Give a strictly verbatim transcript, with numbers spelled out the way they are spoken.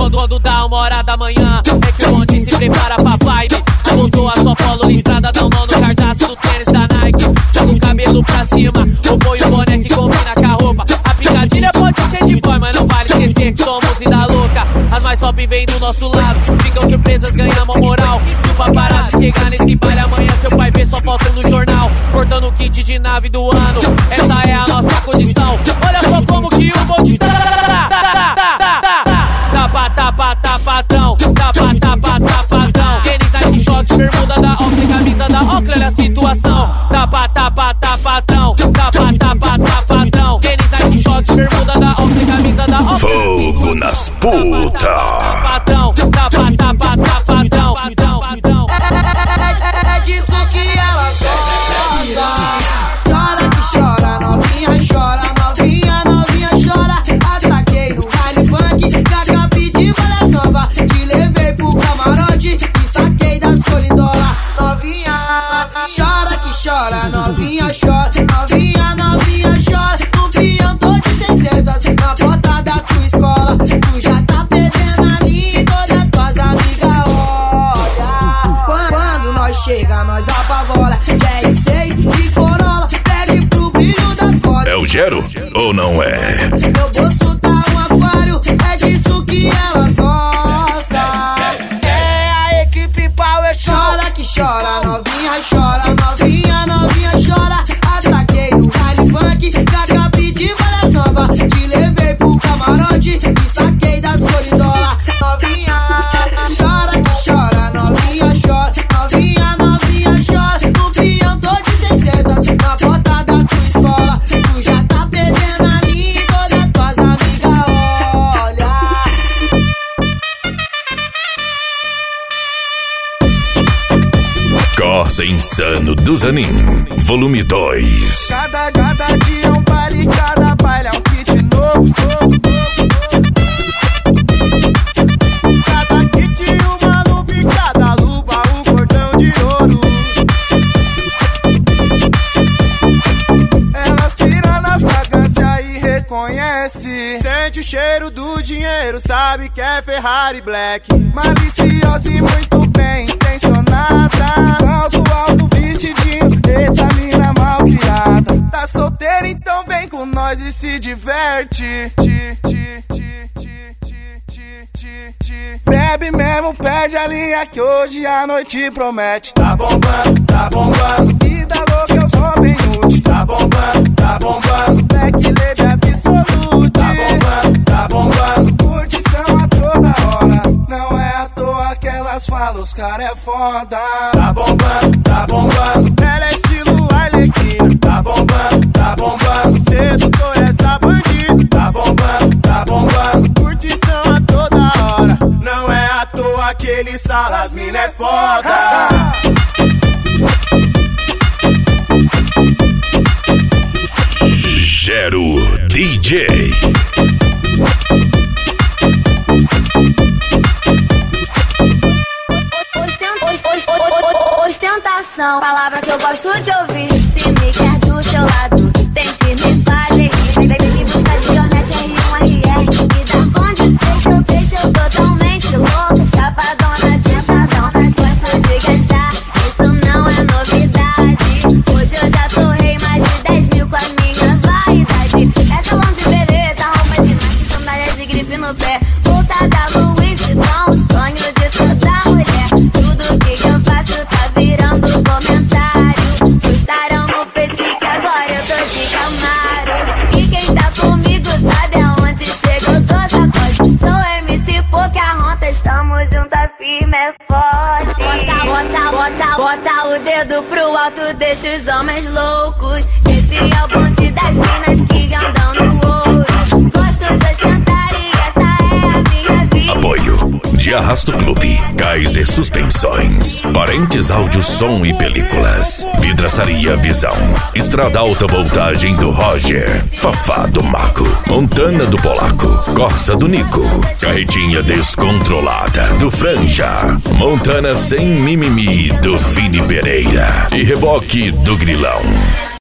Quando, quando dá uma hora da manhã, é que o bonde se prepara pra vibe. Voltou a sua polo listrada, dá um nó no cardaço do tênis da Nike. Joga o cabelo pra cima, ou põe o boné que combina com a roupa. A picadilha pode ser de boy, mas não vale esquecer que somos vida louca. As mais top vêm do nosso lado, ficam surpresas, ganhamos moral. Se o paparazzi chegar nesse baile amanhã, seu pai vê só foto no jornal. Cortando o kit de nave do ano, essa é a nossa condição. Olha só como que o bonde tá. Tapa, tapa, tapadão, tapa, tapa, tapadão. Tênis, Nike, shorts, bermuda da Oakley, camisa da Oakley, olha a situação. Tapa, tapa, tapadão, tapa, tapa, tapadão. Tênis, Nike, shorts, bermuda da Oakley, camisa da Oakley. Fogo nas putas. Tapadão, tapa, tapa, tapadão. É disso que ela gosta. Chora que chora, novinha, chora, novinha, novinha, chora. Atraquei no baile funk, gaga pedi várias novas. Te levei pro camarote e saquei da solidola. Novinha, chora que chora, novinha, chora, novinha, novinha, chora. No pião tô de seiscentos, na porta da tua escola. Tu já tá perdendo ali, todas tuas amigas olha. Quando nós chega, nós apavola. R seis e Corolla, pede pro brilho da cola. É o Gero ou não é? Meu bolso tá um aquário, é disso que elas gostam. É a equipe Power Show. Chora que chora, novinha, chora, novinha, novinha, chora. Atraquei no baile funk, gaga pedi várias novas. Te levei pro camarote e saquei da solidola. Novinha, chora que chora, novinha, chora, novinha, novinha, chora. No pião tô de seiscentos, na porta da tua escola. Tu já tá perdendo ali, todas tuas amigas olha. Corsa Insano do Zanin, volume dois. Cada, cada dia é um baile, cada baile é um kit novo, novo, novo. Cada kit uma lupa e cada lupa um cordão de ouro. Elas piram na fragrância e reconhece. Sente o cheiro do dinheiro, sabe que é Ferrari Black. Maliciosa e muito bem intencionada. Alto, alto, vestidinho, eita mina mal criada. Tá solteira, então vem com nós e se diverte. Ti, ti, ti, ti, ti, ti, ti, ti. Bebe mesmo, perde a linha que hoje a noite promete. Tá bombando, tá bombando. Vida louca, eu sou bem útil. Tá bombando, tá bombando. Black leve absolute. Tá bombando, tá bombando. Curtição a toda hora. Não é à toa que elas falam, os cara é foda. Tá bombando, tá bombando. Ela é estilo Arlequina. Tá bombando, tá bombando. Sedutor essa bandida. Tá bombando, tá bombando. Curtição a toda hora. Não é à toa que eles falam, as mina é foda. Gero D J. Ostentação, palavra que eu gosto de ouvir. Se me quer do seu lado, tem que me fazer rir. Vem me buscar de Hornet R um R R. Me dá condição pro peixe, eu totalmente louca. Chapadona de chadão, gosto de gastar. Isso não é novidade. Hoje eu já torrei mais de dez mil com a minha vaidade. É salão de beleza, roupa de Nike, sandália de grife no pé. Bolsa da Louis Vuitton, o sonho de toda mulher. Tudo que eu faço tá virando comentário. Postaram no Face que agora eu tô de Camaro. E quem tá comigo sabe aonde chega, eu tô sacode. Sou M C Pocahontas, estamos juntas, firme é forte. Bota, bota, bota, bota o dedo pro alto, deixa os homens loucos. Esse é o bonde das minas que andam no ouro. Gosto de ostentar e essa é a minha vida. Apoio de Arrasto Clube, Kaiser Suspensões, Parentes Áudio, Som e Películas, Vidraçaria Visão, Estrada Alta Voltagem do Roger, Fafá do Maco, Montana do Polaco, Corsa do Nico, Carretinha Descontrolada do Franja, Montana Sem Mimimi do Vini Pereira e Reboque do Grilão.